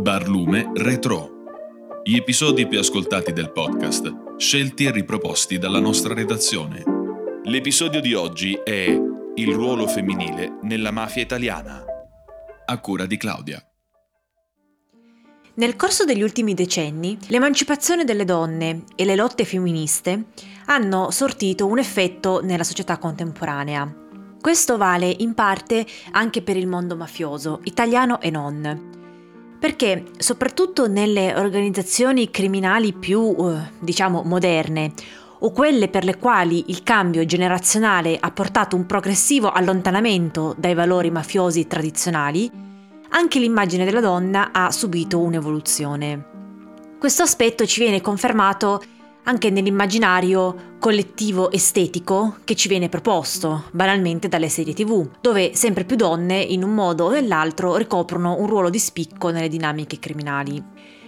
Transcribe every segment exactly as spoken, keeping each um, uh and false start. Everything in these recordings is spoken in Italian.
Barlume Retro. Gli episodi più ascoltati del podcast, scelti e riproposti dalla nostra redazione. L'episodio di oggi è Il ruolo femminile nella mafia italiana, a cura di Claudia. Nel corso degli ultimi decenni, l'emancipazione delle donne e le lotte femministe hanno sortito un effetto nella società contemporanea. Questo vale in parte anche per il mondo mafioso, italiano e non. Perché soprattutto nelle organizzazioni criminali più, diciamo, moderne, o quelle per le quali il cambio generazionale ha portato un progressivo allontanamento dai valori mafiosi tradizionali, anche l'immagine della donna ha subito un'evoluzione. Questo aspetto ci viene confermato anche nell'immaginario collettivo estetico che ci viene proposto, banalmente dalle serie tivù, dove sempre più donne, in un modo o nell'altro, ricoprono un ruolo di spicco nelle dinamiche criminali.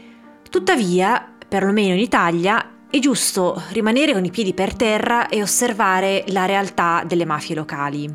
Tuttavia, perlomeno in Italia, è giusto rimanere con i piedi per terra e osservare la realtà delle mafie locali.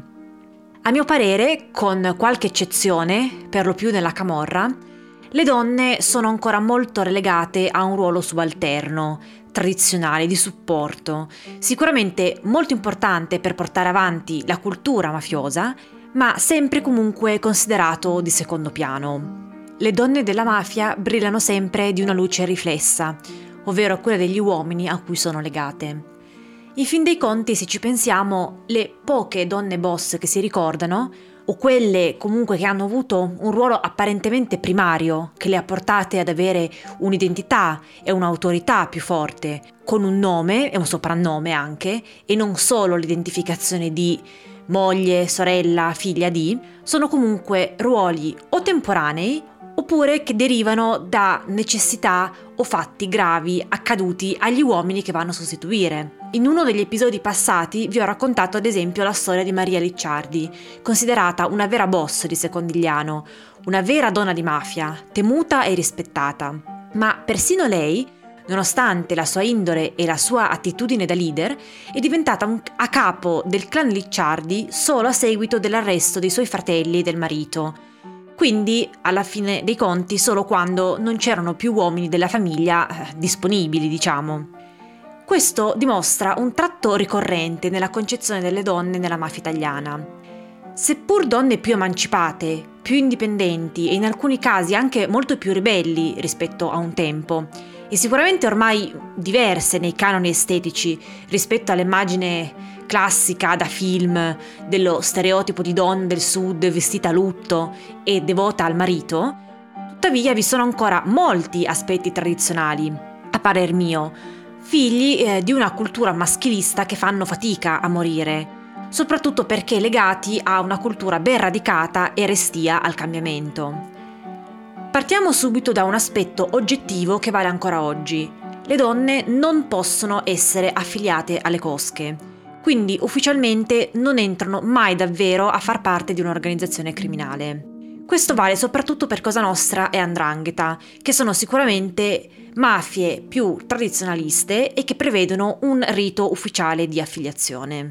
A mio parere, con qualche eccezione, per lo più nella camorra, le donne sono ancora molto relegate a un ruolo subalterno, tradizionale, di supporto, sicuramente molto importante per portare avanti la cultura mafiosa, ma sempre comunque considerato di secondo piano. Le donne della mafia brillano sempre di una luce riflessa, ovvero quella degli uomini a cui sono legate. In fin dei conti, se ci pensiamo, le poche donne boss che si ricordano, o quelle comunque che hanno avuto un ruolo apparentemente primario, che le ha portate ad avere un'identità e un'autorità più forte, con un nome e un soprannome anche, e non solo l'identificazione di moglie, sorella, figlia di, sono comunque ruoli o temporanei oppure che derivano da necessità o fatti gravi accaduti agli uomini che vanno a sostituire. In uno degli episodi passati vi ho raccontato ad esempio la storia di Maria Licciardi, considerata una vera boss di Secondigliano, una vera donna di mafia, temuta e rispettata. Ma persino lei, nonostante la sua indole e la sua attitudine da leader, è diventata un, a capo del clan Licciardi solo a seguito dell'arresto dei suoi fratelli e del marito. Quindi, alla fine dei conti, solo quando non c'erano più uomini della famiglia eh, disponibili, diciamo. Questo dimostra un tratto ricorrente nella concezione delle donne nella mafia italiana. Seppur donne più emancipate, più indipendenti e in alcuni casi anche molto più ribelli rispetto a un tempo, e sicuramente ormai diverse nei canoni estetici rispetto all'immagine classica da film dello stereotipo di donna del sud vestita a lutto e devota al marito, tuttavia vi sono ancora molti aspetti tradizionali, a parer mio, figli eh, di una cultura maschilista che fanno fatica a morire, soprattutto perché legati a una cultura ben radicata e restia al cambiamento. Partiamo subito da un aspetto oggettivo che vale ancora oggi. Le donne non possono essere affiliate alle cosche, quindi ufficialmente non entrano mai davvero a far parte di un'organizzazione criminale. Questo vale soprattutto per Cosa Nostra e Andrangheta, che sono sicuramente mafie più tradizionaliste e che prevedono un rito ufficiale di affiliazione.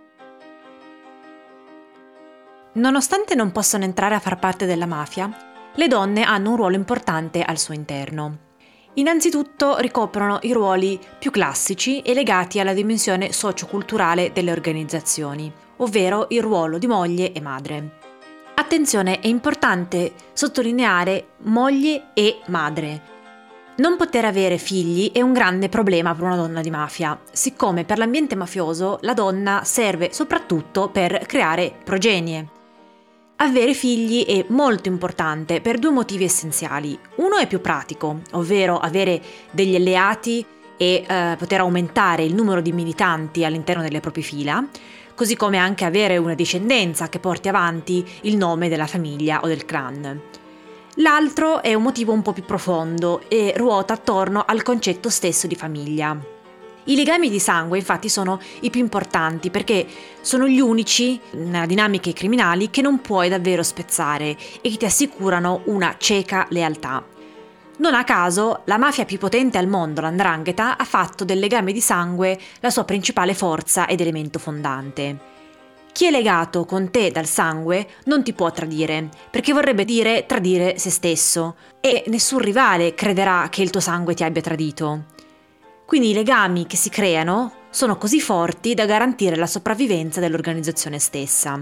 Nonostante non possano entrare a far parte della mafia, le donne hanno un ruolo importante al suo interno. Innanzitutto ricoprono i ruoli più classici e legati alla dimensione socioculturale delle organizzazioni, ovvero il ruolo di moglie e madre. Attenzione, è importante sottolineare moglie e madre. Non poter avere figli è un grande problema per una donna di mafia, siccome per l'ambiente mafioso la donna serve soprattutto per creare progenie. Avere figli è molto importante per due motivi essenziali. Uno è più pratico, ovvero avere degli alleati e eh, poter aumentare il numero di militanti all'interno delle proprie fila, così come anche avere una discendenza che porti avanti il nome della famiglia o del clan. L'altro è un motivo un po' più profondo e ruota attorno al concetto stesso di famiglia. I legami di sangue infatti sono i più importanti perché sono gli unici nella dinamiche criminali che non puoi davvero spezzare e che ti assicurano una cieca lealtà. Non a caso la mafia più potente al mondo, l'Andrangheta, ha fatto del legame di sangue la sua principale forza ed elemento fondante. Chi è legato con te dal sangue non ti può tradire, perché vorrebbe dire tradire se stesso, e nessun rivale crederà che il tuo sangue ti abbia tradito. Quindi i legami che si creano sono così forti da garantire la sopravvivenza dell'organizzazione stessa.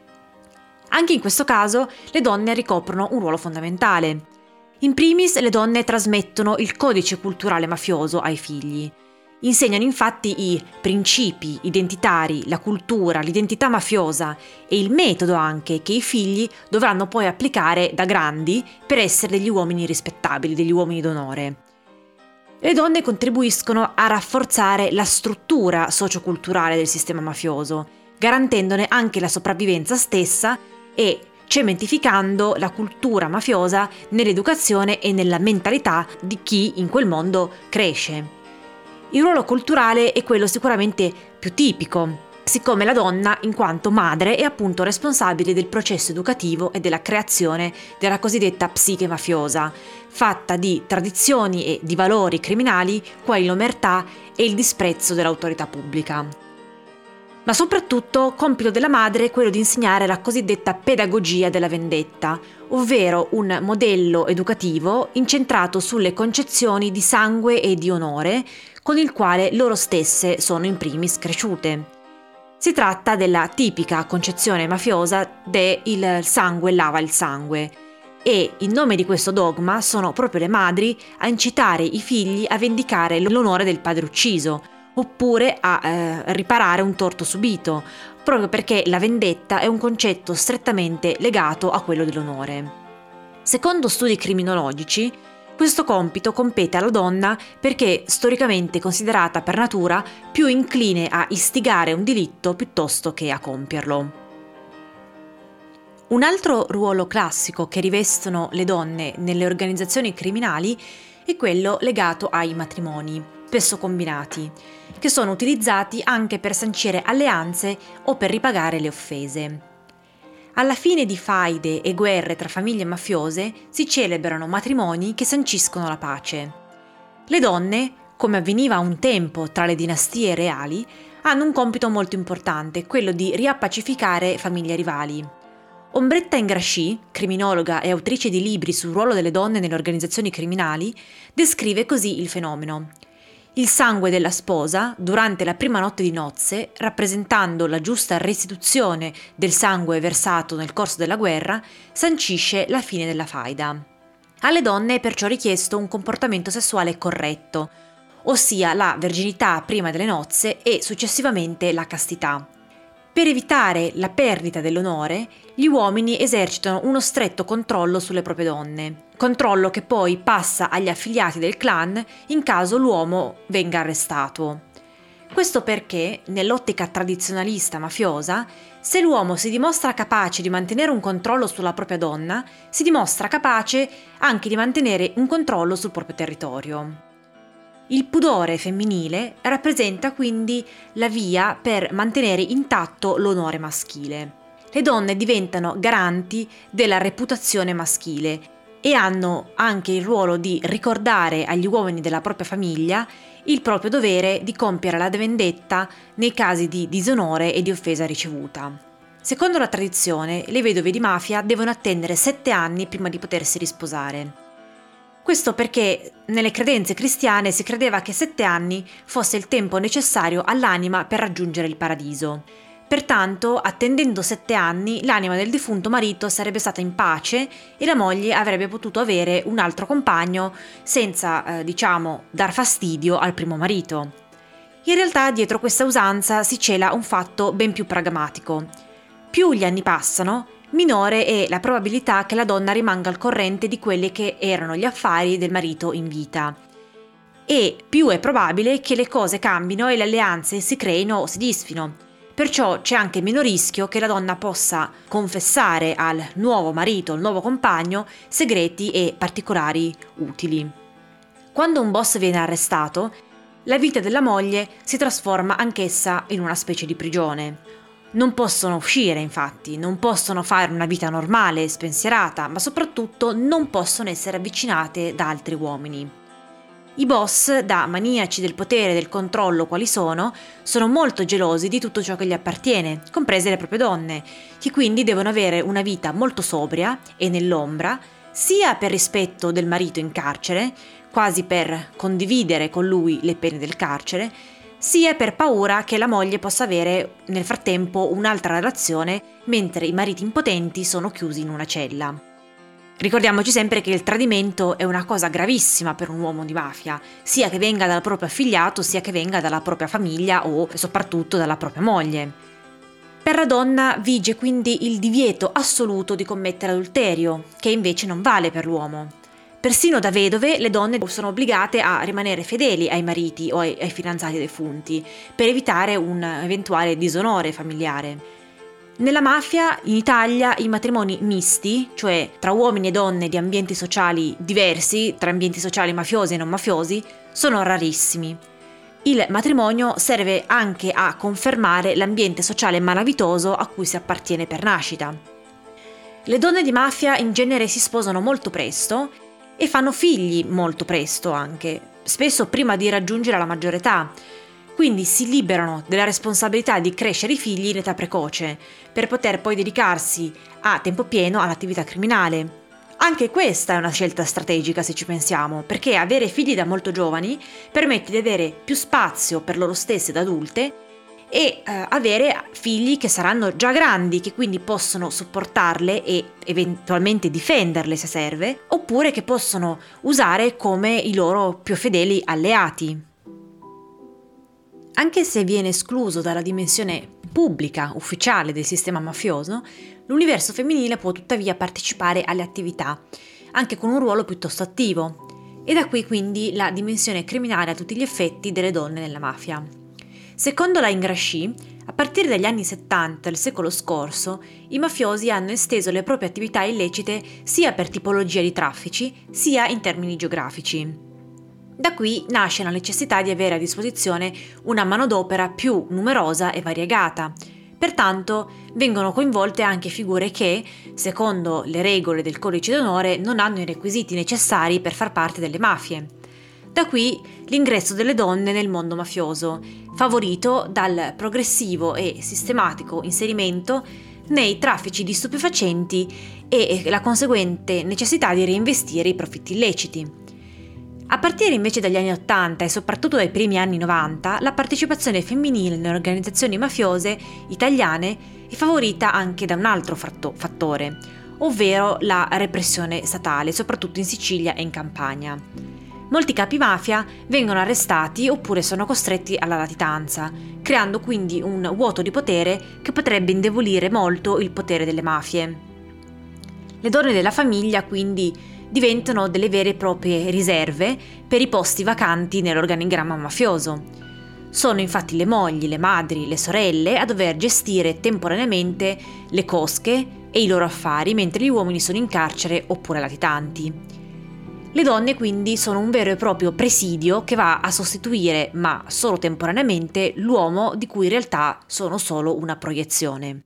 Anche in questo caso le donne ricoprono un ruolo fondamentale. In primis le donne trasmettono il codice culturale mafioso ai figli. Insegnano infatti i principi identitari, la cultura, l'identità mafiosa e il metodo anche che i figli dovranno poi applicare da grandi per essere degli uomini rispettabili, degli uomini d'onore. Le donne contribuiscono a rafforzare la struttura socioculturale del sistema mafioso, garantendone anche la sopravvivenza stessa e cementificando la cultura mafiosa nell'educazione e nella mentalità di chi in quel mondo cresce. Il ruolo culturale è quello sicuramente più tipico, siccome la donna, in quanto madre, è appunto responsabile del processo educativo e della creazione della cosiddetta psiche mafiosa, fatta di tradizioni e di valori criminali quali l'omertà e il disprezzo dell'autorità pubblica. Ma soprattutto compito della madre è quello di insegnare la cosiddetta pedagogia della vendetta, ovvero un modello educativo incentrato sulle concezioni di sangue e di onore con il quale loro stesse sono in primis cresciute. Si tratta della tipica concezione mafiosa de il sangue lava il sangue e in nome di questo dogma sono proprio le madri a incitare i figli a vendicare l'onore del padre ucciso oppure a eh, riparare un torto subito, proprio perché la vendetta è un concetto strettamente legato a quello dell'onore. Secondo studi criminologici, questo compito compete alla donna perché è storicamente considerata per natura più incline a istigare un delitto piuttosto che a compierlo. Un altro ruolo classico che rivestono le donne nelle organizzazioni criminali è quello legato ai matrimoni, spesso combinati, che sono utilizzati anche per sancire alleanze o per ripagare le offese. Alla fine di faide e guerre tra famiglie mafiose si celebrano matrimoni che sanciscono la pace. Le donne, come avveniva un tempo tra le dinastie reali, hanno un compito molto importante, quello di riappacificare famiglie rivali. Ombretta Ingrasci, criminologa e autrice di libri sul ruolo delle donne nelle organizzazioni criminali, descrive così il fenomeno. Il sangue della sposa, durante la prima notte di nozze, rappresentando la giusta restituzione del sangue versato nel corso della guerra, sancisce la fine della faida. Alle donne è perciò richiesto un comportamento sessuale corretto, ossia la verginità prima delle nozze e successivamente la castità. Per evitare la perdita dell'onore, gli uomini esercitano uno stretto controllo sulle proprie donne, controllo che poi passa agli affiliati del clan in caso l'uomo venga arrestato. Questo perché, nell'ottica tradizionalista mafiosa, se l'uomo si dimostra capace di mantenere un controllo sulla propria donna, si dimostra capace anche di mantenere un controllo sul proprio territorio. Il pudore femminile rappresenta quindi la via per mantenere intatto l'onore maschile. Le donne diventano garanti della reputazione maschile e hanno anche il ruolo di ricordare agli uomini della propria famiglia il proprio dovere di compiere la vendetta nei casi di disonore e di offesa ricevuta. Secondo la tradizione, le vedove di mafia devono attendere sette anni prima di potersi risposare. Questo perché nelle credenze cristiane si credeva che sette anni fosse il tempo necessario all'anima per raggiungere il paradiso. Pertanto, attendendo sette anni, l'anima del defunto marito sarebbe stata in pace e la moglie avrebbe potuto avere un altro compagno senza, eh, diciamo, dar fastidio al primo marito. In realtà, dietro questa usanza si cela un fatto ben più pragmatico. Più gli anni passano, minore è la probabilità che la donna rimanga al corrente di quelli che erano gli affari del marito in vita. E più è probabile che le cose cambino e le alleanze si creino o si disfino. Perciò c'è anche meno rischio che la donna possa confessare al nuovo marito, al nuovo compagno, segreti e particolari utili. Quando un boss viene arrestato, la vita della moglie si trasforma anch'essa in una specie di prigione. Non possono uscire, infatti, non possono fare una vita normale e spensierata, ma soprattutto non possono essere avvicinate da altri uomini. I boss, da maniaci del potere e del controllo quali sono, sono molto gelosi di tutto ciò che gli appartiene, comprese le proprie donne, che quindi devono avere una vita molto sobria e nell'ombra, sia per rispetto del marito in carcere, quasi per condividere con lui le pene del carcere, sia per paura che la moglie possa avere nel frattempo un'altra relazione mentre i mariti impotenti sono chiusi in una cella. Ricordiamoci sempre che il tradimento è una cosa gravissima per un uomo di mafia, sia che venga dal proprio affiliato, sia che venga dalla propria famiglia o soprattutto dalla propria moglie. Per la donna vige quindi il divieto assoluto di commettere adulterio, che invece non vale per l'uomo. Persino da vedove le donne sono obbligate a rimanere fedeli ai mariti o ai, ai fidanzati defunti, per evitare un eventuale disonore familiare. Nella mafia, in Italia, i matrimoni misti, cioè tra uomini e donne di ambienti sociali diversi, tra ambienti sociali mafiosi e non mafiosi, sono rarissimi. Il matrimonio serve anche a confermare l'ambiente sociale malavitoso a cui si appartiene per nascita. Le donne di mafia in genere si sposano molto presto e fanno figli molto presto anche, spesso prima di raggiungere la maggiore età. Quindi si liberano della responsabilità di crescere i figli in età precoce, per poter poi dedicarsi a tempo pieno all'attività criminale. Anche questa è una scelta strategica se ci pensiamo, perché avere figli da molto giovani permette di avere più spazio per loro stesse da adulte e eh, avere figli che saranno già grandi, che quindi possono sopportarle e eventualmente difenderle se serve, oppure che possono usare come i loro più fedeli alleati. Anche se viene escluso dalla dimensione pubblica, ufficiale del sistema mafioso, l'universo femminile può tuttavia partecipare alle attività, anche con un ruolo piuttosto attivo, e da qui quindi la dimensione criminale a tutti gli effetti delle donne nella mafia. Secondo la Ingrasci, a partire dagli anni settanta del secolo scorso, i mafiosi hanno esteso le proprie attività illecite sia per tipologia di traffici, sia in termini geografici. Da qui nasce la necessità di avere a disposizione una manodopera più numerosa e variegata. Pertanto vengono coinvolte anche figure che, secondo le regole del codice d'onore, non hanno i requisiti necessari per far parte delle mafie. Da qui l'ingresso delle donne nel mondo mafioso, favorito dal progressivo e sistematico inserimento nei traffici di stupefacenti e la conseguente necessità di reinvestire i profitti illeciti. A partire invece dagli anni ottanta e soprattutto dai primi anni novanta, la partecipazione femminile nelle organizzazioni mafiose italiane è favorita anche da un altro fattore, ovvero la repressione statale, soprattutto in Sicilia e in Campania. Molti capi mafia vengono arrestati oppure sono costretti alla latitanza, creando quindi un vuoto di potere che potrebbe indebolire molto il potere delle mafie. Le donne della famiglia quindi diventano delle vere e proprie riserve per i posti vacanti nell'organigramma mafioso. Sono infatti le mogli, le madri, le sorelle a dover gestire temporaneamente le cosche e i loro affari mentre gli uomini sono in carcere oppure latitanti. Le donne quindi sono un vero e proprio presidio che va a sostituire, ma solo temporaneamente, l'uomo di cui in realtà sono solo una proiezione.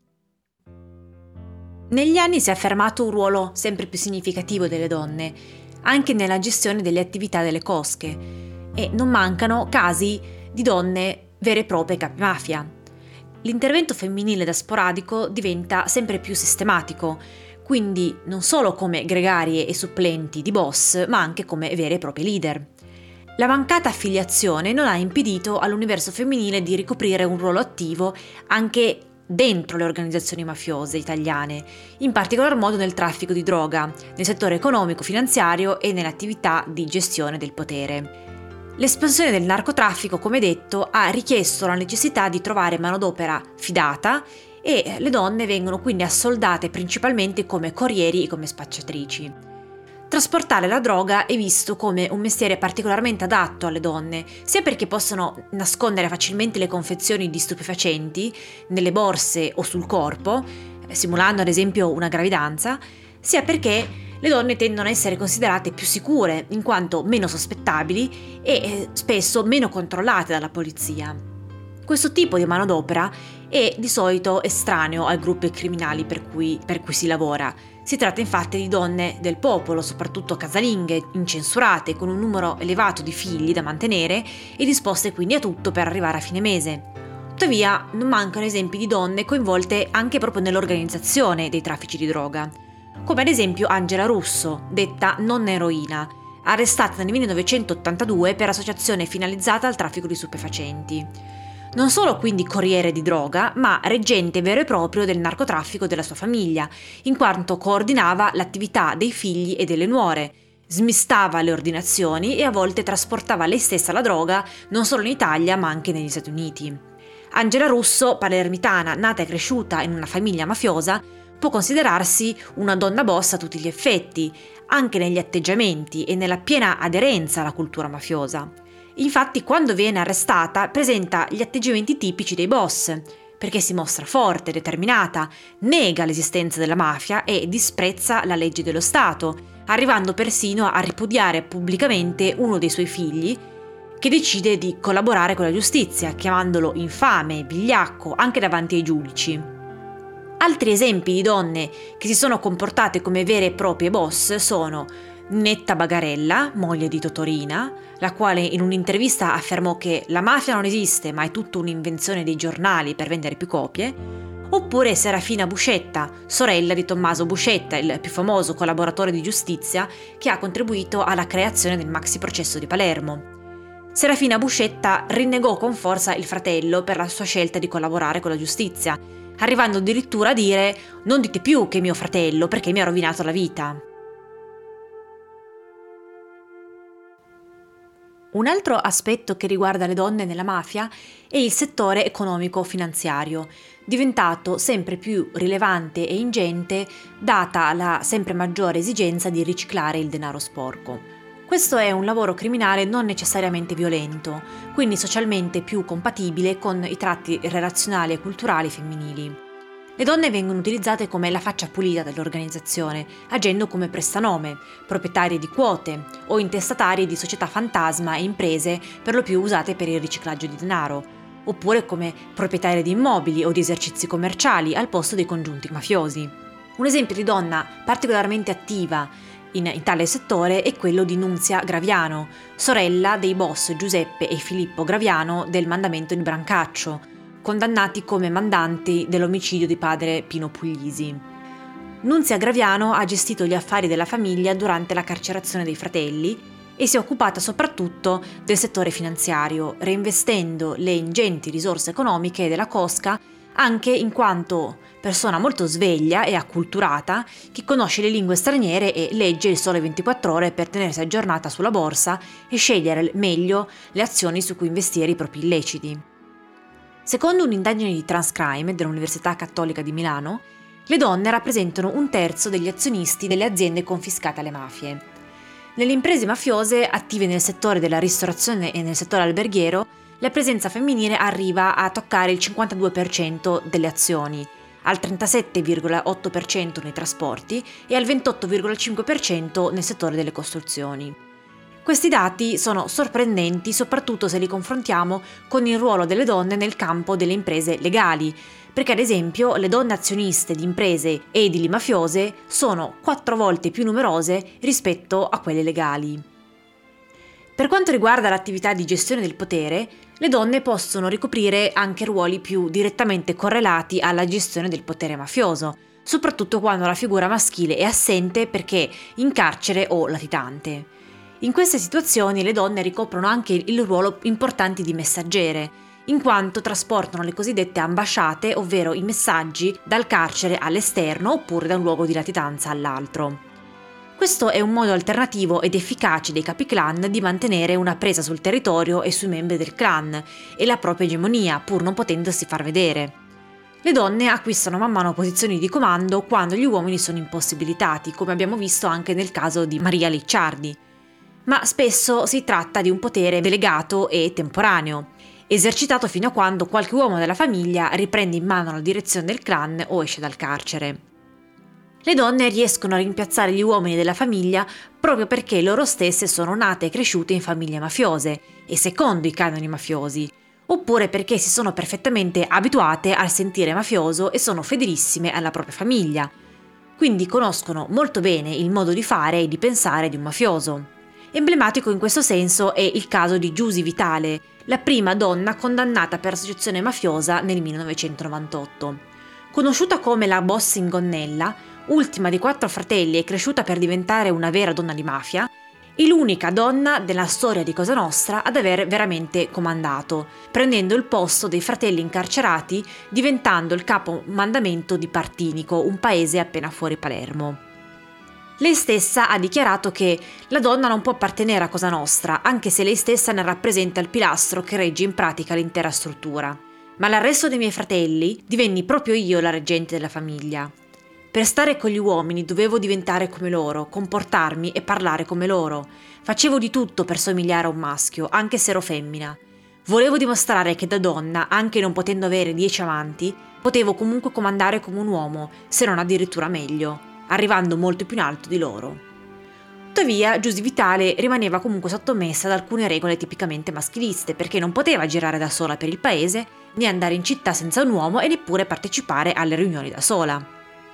Negli anni si è affermato un ruolo sempre più significativo delle donne, anche nella gestione delle attività delle cosche, e non mancano casi di donne vere e proprie capimafia. L'intervento femminile da sporadico diventa sempre più sistematico, quindi non solo come gregarie e supplenti di boss, ma anche come vere e proprie leader. La mancata affiliazione non ha impedito all'universo femminile di ricoprire un ruolo attivo anche dentro le organizzazioni mafiose italiane, in particolar modo nel traffico di droga, nel settore economico-finanziario e nell'attività di gestione del potere. L'espansione del narcotraffico, come detto, ha richiesto la necessità di trovare manodopera fidata e le donne vengono quindi assoldate principalmente come corrieri e come spacciatrici. Trasportare la droga è visto come un mestiere particolarmente adatto alle donne, sia perché possono nascondere facilmente le confezioni di stupefacenti nelle borse o sul corpo, simulando ad esempio una gravidanza, sia perché le donne tendono a essere considerate più sicure, in quanto meno sospettabili e spesso meno controllate dalla polizia. Questo tipo di manodopera è di solito estraneo ai gruppi criminali per cui, per cui si lavora, Si tratta infatti di donne del popolo, soprattutto casalinghe, incensurate, con un numero elevato di figli da mantenere e disposte quindi a tutto per arrivare a fine mese. Tuttavia non mancano esempi di donne coinvolte anche proprio nell'organizzazione dei traffici di droga, come ad esempio Angela Russo, detta nonna eroina, arrestata nel millenovecentottantadue per associazione finalizzata al traffico di stupefacenti. Non solo quindi corriere di droga, ma reggente vero e proprio del narcotraffico della sua famiglia, in quanto coordinava l'attività dei figli e delle nuore, smistava le ordinazioni e a volte trasportava lei stessa la droga non solo in Italia ma anche negli Stati Uniti. Angela Russo, palermitana, nata e cresciuta in una famiglia mafiosa, può considerarsi una donna boss a tutti gli effetti, anche negli atteggiamenti e nella piena aderenza alla cultura mafiosa. Infatti, quando viene arrestata, presenta gli atteggiamenti tipici dei boss, perché si mostra forte, determinata, nega l'esistenza della mafia e disprezza la legge dello Stato, arrivando persino a ripudiare pubblicamente uno dei suoi figli, che decide di collaborare con la giustizia, chiamandolo infame, vigliacco, anche davanti ai giudici. Altri esempi di donne che si sono comportate come vere e proprie boss sono Netta Bagarella, moglie di Totorina, la quale in un'intervista affermò che la mafia non esiste ma è tutta un'invenzione dei giornali per vendere più copie, oppure Serafina Buscetta, sorella di Tommaso Buscetta, il più famoso collaboratore di giustizia che ha contribuito alla creazione del maxi processo di Palermo. Serafina Buscetta rinnegò con forza il fratello per la sua scelta di collaborare con la giustizia, arrivando addirittura a dire «Non dite più che è mio fratello perché mi ha rovinato la vita». Un altro aspetto che riguarda le donne nella mafia è il settore economico-finanziario, diventato sempre più rilevante e ingente data la sempre maggiore esigenza di riciclare il denaro sporco. Questo è un lavoro criminale non necessariamente violento, quindi socialmente più compatibile con i tratti relazionali e culturali femminili. Le donne vengono utilizzate come la faccia pulita dell'organizzazione, agendo come prestanome, proprietarie di quote o intestatarie di società fantasma e imprese per lo più usate per il riciclaggio di denaro, oppure come proprietarie di immobili o di esercizi commerciali al posto dei congiunti mafiosi. Un esempio di donna particolarmente attiva in, in tale settore è quello di Nunzia Graviano, sorella dei boss Giuseppe e Filippo Graviano del mandamento di Brancaccio, condannati come mandanti dell'omicidio di padre Pino Puglisi. Nunzia Graviano ha gestito gli affari della famiglia durante la carcerazione dei fratelli e si è occupata soprattutto del settore finanziario, reinvestendo le ingenti risorse economiche della cosca anche in quanto persona molto sveglia e acculturata che conosce le lingue straniere e legge il Sole ventiquattro Ore per tenersi aggiornata sulla borsa e scegliere meglio le azioni su cui investire i propri illeciti. Secondo un'indagine di Transcrime dell'Università Cattolica di Milano, le donne rappresentano un terzo degli azionisti delle aziende confiscate alle mafie. Nelle imprese mafiose attive nel settore della ristorazione e nel settore alberghiero, la presenza femminile arriva a toccare il cinquantadue per cento delle azioni, al trentasette virgola otto per cento nei trasporti e al ventotto virgola cinque per cento nel settore delle costruzioni. Questi dati sono sorprendenti soprattutto se li confrontiamo con il ruolo delle donne nel campo delle imprese legali, perché ad esempio le donne azioniste di imprese edili mafiose sono quattro volte più numerose rispetto a quelle legali. Per quanto riguarda l'attività di gestione del potere, le donne possono ricoprire anche ruoli più direttamente correlati alla gestione del potere mafioso, soprattutto quando la figura maschile è assente perché in carcere o latitante. In queste situazioni le donne ricoprono anche il ruolo importante di messaggere, in quanto trasportano le cosiddette ambasciate, ovvero i messaggi dal carcere all'esterno oppure da un luogo di latitanza all'altro. Questo è un modo alternativo ed efficace dei capiclan di mantenere una presa sul territorio e sui membri del clan e la propria egemonia, pur non potendosi far vedere. Le donne acquistano man mano posizioni di comando quando gli uomini sono impossibilitati, come abbiamo visto anche nel caso di Maria Licciardi. Ma spesso si tratta di un potere delegato e temporaneo, esercitato fino a quando qualche uomo della famiglia riprende in mano la direzione del clan o esce dal carcere. Le donne riescono a rimpiazzare gli uomini della famiglia proprio perché loro stesse sono nate e cresciute in famiglie mafiose e secondo i canoni mafiosi, oppure perché si sono perfettamente abituate al sentire mafioso e sono fedelissime alla propria famiglia. quindi conoscono molto bene il modo di fare e di pensare di un mafioso. Emblematico in questo senso è il caso di Giusy Vitale, la prima donna condannata per associazione mafiosa nel millenovecentonovantotto. Conosciuta come la Bossingonnella, ultima di quattro fratelli e cresciuta per diventare una vera donna di mafia, è l'unica donna della storia di Cosa Nostra ad aver veramente comandato, prendendo il posto dei fratelli incarcerati, diventando il capomandamento di Partinico, un paese appena fuori Palermo. Lei stessa ha dichiarato che la donna non può appartenere a Cosa Nostra, anche se lei stessa ne rappresenta il pilastro che regge in pratica l'intera struttura. Ma all'arresto dei miei fratelli divenni proprio io la reggente della famiglia. Per stare con gli uomini dovevo diventare come loro, comportarmi e parlare come loro. Facevo di tutto per somigliare a un maschio, anche se ero femmina. Volevo dimostrare che da donna, anche non potendo avere dieci amanti, potevo comunque comandare come un uomo, se non addirittura meglio, arrivando molto più in alto di loro. Tuttavia, Giusy Vitale rimaneva comunque sottomessa ad alcune regole tipicamente maschiliste, perché non poteva girare da sola per il paese, né andare in città senza un uomo e neppure partecipare alle riunioni da sola.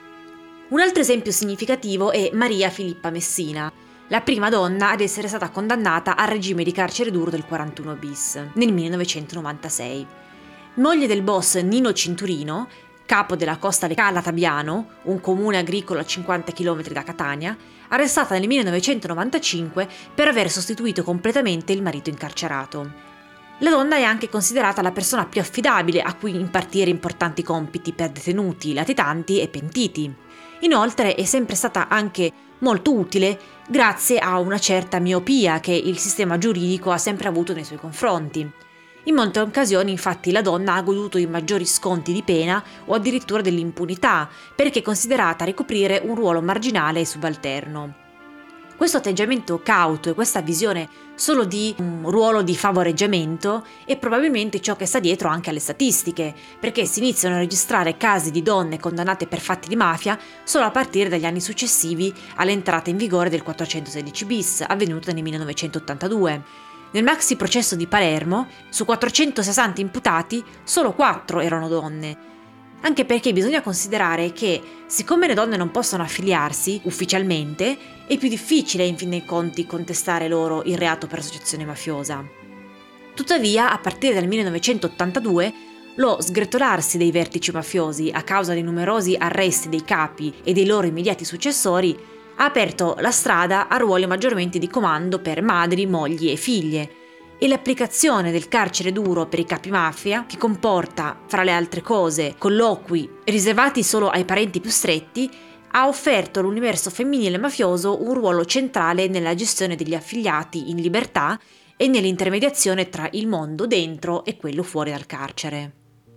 Un altro esempio significativo è Maria Filippa Messina, la prima donna ad essere stata condannata al regime di carcere duro del quarantuno bis nel millenovecentonovantasei. Moglie del boss Nino Cinturino, capo della Costa Calatabiano, un comune agricolo a cinquanta chilometri da Catania, arrestata nel millenovecentonovantacinque per aver sostituito completamente il marito incarcerato. La donna è anche considerata la persona più affidabile a cui impartire importanti compiti per detenuti, latitanti e pentiti. Inoltre è sempre stata anche molto utile grazie a una certa miopia che il sistema giuridico ha sempre avuto nei suoi confronti. In molte occasioni, infatti, la donna ha goduto di maggiori sconti di pena o addirittura dell'impunità, perché è considerata ricoprire un ruolo marginale e subalterno. Questo atteggiamento cauto e questa visione solo di un ruolo di favoreggiamento è probabilmente ciò che sta dietro anche alle statistiche, perché si iniziano a registrare casi di donne condannate per fatti di mafia solo a partire dagli anni successivi all'entrata in vigore del quattrocentosedici bis, avvenuta nel millenovecentottantadue. Nel maxi processo di Palermo, su quattrocentosessanta imputati, solo quattro erano donne. Anche perché bisogna considerare che, siccome le donne non possono affiliarsi ufficialmente, è più difficile in fin dei conti contestare loro il reato per associazione mafiosa. Tuttavia, a partire dal millenovecentottantadue, lo sgretolarsi dei vertici mafiosi a causa dei numerosi arresti dei capi e dei loro immediati successori ha aperto la strada a ruoli maggiormente di comando per madri, mogli e figlie, e l'applicazione del carcere duro per i capi mafia, che comporta, fra le altre cose, colloqui riservati solo ai parenti più stretti, ha offerto all'universo femminile mafioso un ruolo centrale nella gestione degli affiliati in libertà e nell'intermediazione tra il mondo dentro e quello fuori dal carcere.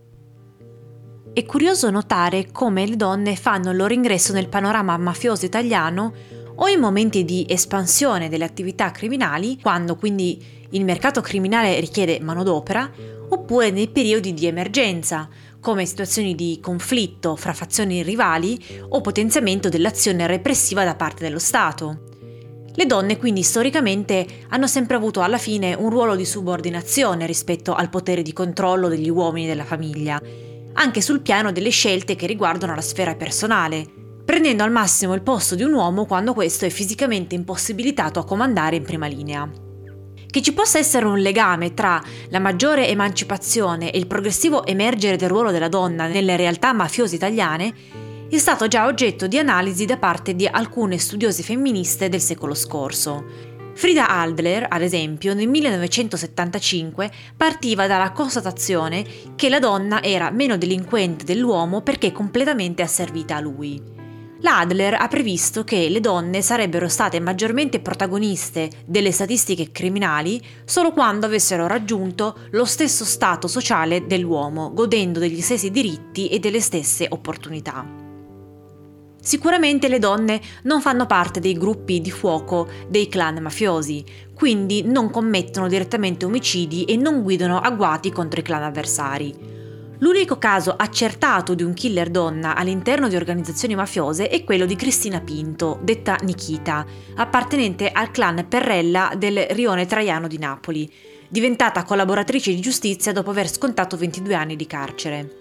È curioso notare come le donne fanno il loro ingresso nel panorama mafioso italiano o in momenti di espansione delle attività criminali, quando quindi il mercato criminale richiede manodopera, oppure nei periodi di emergenza, come situazioni di conflitto fra fazioni rivali o potenziamento dell'azione repressiva da parte dello Stato. Le donne quindi storicamente hanno sempre avuto alla fine un ruolo di subordinazione rispetto al potere di controllo degli uomini della famiglia, anche sul piano delle scelte che riguardano la sfera personale, prendendo al massimo il posto di un uomo quando questo è fisicamente impossibilitato a comandare in prima linea. Che ci possa essere un legame tra la maggiore emancipazione e il progressivo emergere del ruolo della donna nelle realtà mafiose italiane è stato già oggetto di analisi da parte di alcune studiose femministe del secolo scorso. Frida Adler, ad esempio, nel millenovecentosettantacinque partiva dalla constatazione che la donna era meno delinquente dell'uomo perché completamente asservita a lui. La Adler ha previsto che le donne sarebbero state maggiormente protagoniste delle statistiche criminali solo quando avessero raggiunto lo stesso stato sociale dell'uomo, godendo degli stessi diritti e delle stesse opportunità. Sicuramente le donne non fanno parte dei gruppi di fuoco dei clan mafiosi, quindi non commettono direttamente omicidi e non guidano agguati contro i clan avversari. L'unico caso accertato di un killer donna all'interno di organizzazioni mafiose è quello di Cristina Pinto, detta Nikita, appartenente al clan Perrella del Rione Traiano di Napoli, diventata collaboratrice di giustizia dopo aver scontato ventidue anni di carcere.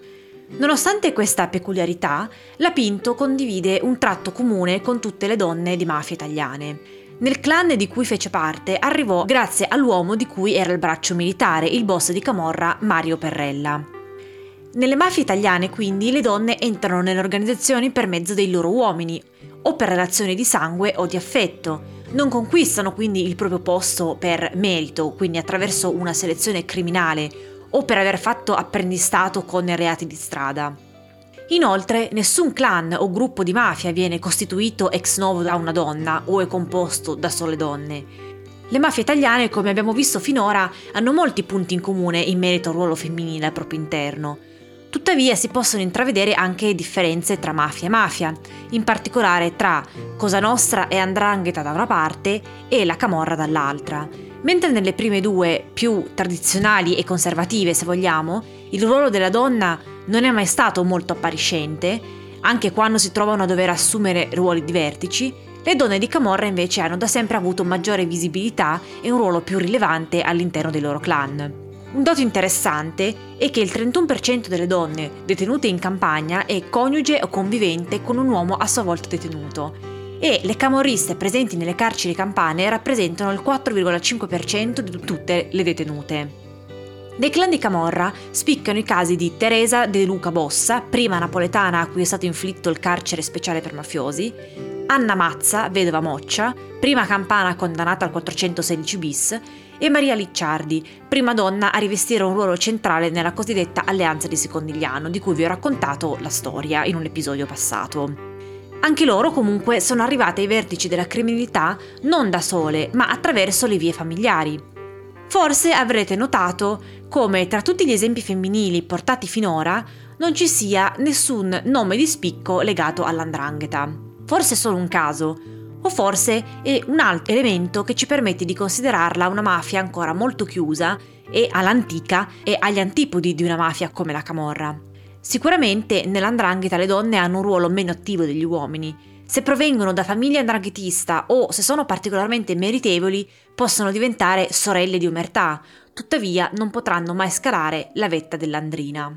Nonostante questa peculiarità, la Pinto condivide un tratto comune con tutte le donne di mafia italiane. Nel clan di cui fece parte arrivò grazie all'uomo di cui era il braccio militare, il boss di Camorra, Mario Perrella. Nelle mafie italiane, quindi, le donne entrano nelle organizzazioni per mezzo dei loro uomini, o per relazioni di sangue o di affetto. Non conquistano quindi il proprio posto per merito, quindi attraverso una selezione criminale, o per aver fatto apprendistato con reati di strada. Inoltre, nessun clan o gruppo di mafia viene costituito ex novo da una donna o è composto da sole donne. Le mafie italiane, come abbiamo visto finora, hanno molti punti in comune in merito al ruolo femminile al proprio interno. Tuttavia si possono intravedere anche differenze tra mafia e mafia, in particolare tra Cosa Nostra e Andrangheta da una parte e la Camorra dall'altra. Mentre nelle prime due, più tradizionali e conservative se vogliamo, il ruolo della donna non è mai stato molto appariscente, anche quando si trovano a dover assumere ruoli di vertici, le donne di Camorra invece hanno da sempre avuto maggiore visibilità e un ruolo più rilevante all'interno dei loro clan. Un dato interessante è che il trentuno per cento delle donne detenute in Campania è coniuge o convivente con un uomo a sua volta detenuto, e le camorriste presenti nelle carceri campane rappresentano il quattro virgola cinque per cento di tutte le detenute. Nei clan di Camorra spiccano i casi di Teresa De Luca Bossa, prima napoletana a cui è stato inflitto il carcere speciale per mafiosi, Anna Mazza, vedova Moccia, prima campana condannata al quattrocentosedici bis, e Maria Licciardi, prima donna a rivestire un ruolo centrale nella cosiddetta Alleanza di Secondigliano, di cui vi ho raccontato la storia in un episodio passato. Anche loro comunque sono arrivate ai vertici della criminalità non da sole, ma attraverso le vie familiari. Forse avrete notato come tra tutti gli esempi femminili portati finora non ci sia nessun nome di spicco legato all'andrangheta. Forse è solo un caso, o forse è un altro elemento che ci permette di considerarla una mafia ancora molto chiusa e all'antica e agli antipodi di una mafia come la Camorra. Sicuramente nell'andrangheta le donne hanno un ruolo meno attivo degli uomini. Se provengono da famiglie andranghetista o se sono particolarmente meritevoli, possono diventare sorelle di omertà, tuttavia non potranno mai scalare la vetta dell'andrina.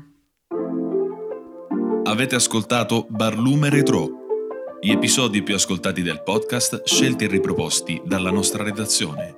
Avete ascoltato Barlume Retro, gli episodi più ascoltati del podcast scelti e riproposti dalla nostra redazione.